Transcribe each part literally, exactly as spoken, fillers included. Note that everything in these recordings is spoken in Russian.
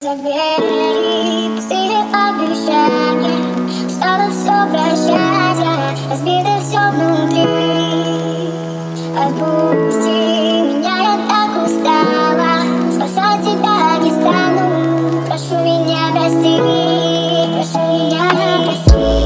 Забери пустые обещания, стало все прощать, я разбито все внутри. Отпусти меня, я так устала, спасать тебя не стану. Прошу меня, прости, прошу меня, прости.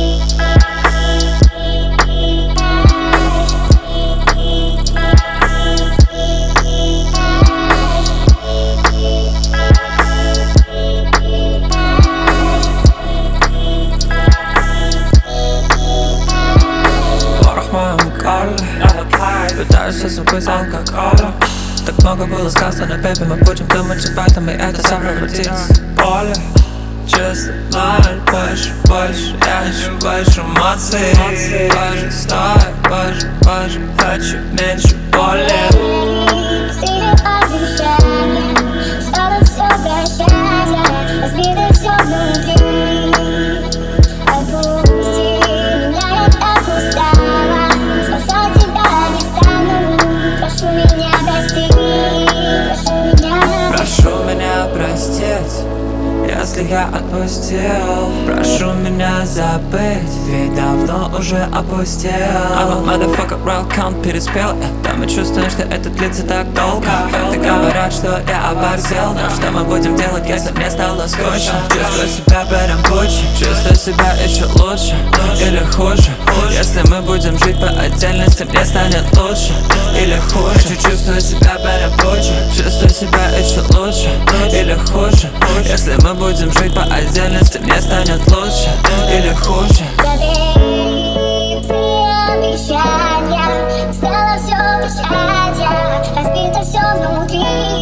Пытаюсь все забыть алкоголем. Так много было сказано, бэби, мы будем думать, что поэтому это все превратится в поле. Чисто ноль, больше, больше, я ищу больше эмоций. Больше, стой, больше, больше, хочу меньше боли. Пустые обещания, стало все прощать, я разбито все внутри. Отпусти меня, я так устала, спасать тебя не стану. Прошу меня, прости, прошу меня. Прошу меня простить, если я отпустил. Прошу меня забыть, ведь давно уже опустил. I'm a motherfucker, roll count, переспел. Да, мы чувствуем, что это длится так долго. Факты говорят, что я оборзел. Но что мы будем делать, если мне стало скучно? Чувствую себя прям Гуччи, чувствую себя еще лучше или хуже. Если мы будем жить по отдельности, мне станет лучше или хуже. Чувствую себя прям Гуччи, чувствую себя еще лучше или хуже. Если мы будем жить по отдельности, мне станет лучше или хуже. Забери все обещания, стало все прощать, я разбито все внутри.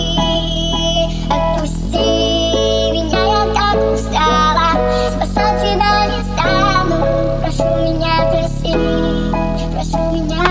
Отпусти меня, я так устала, спасать тебя не стану. Прошу меня, прости, прошу меня.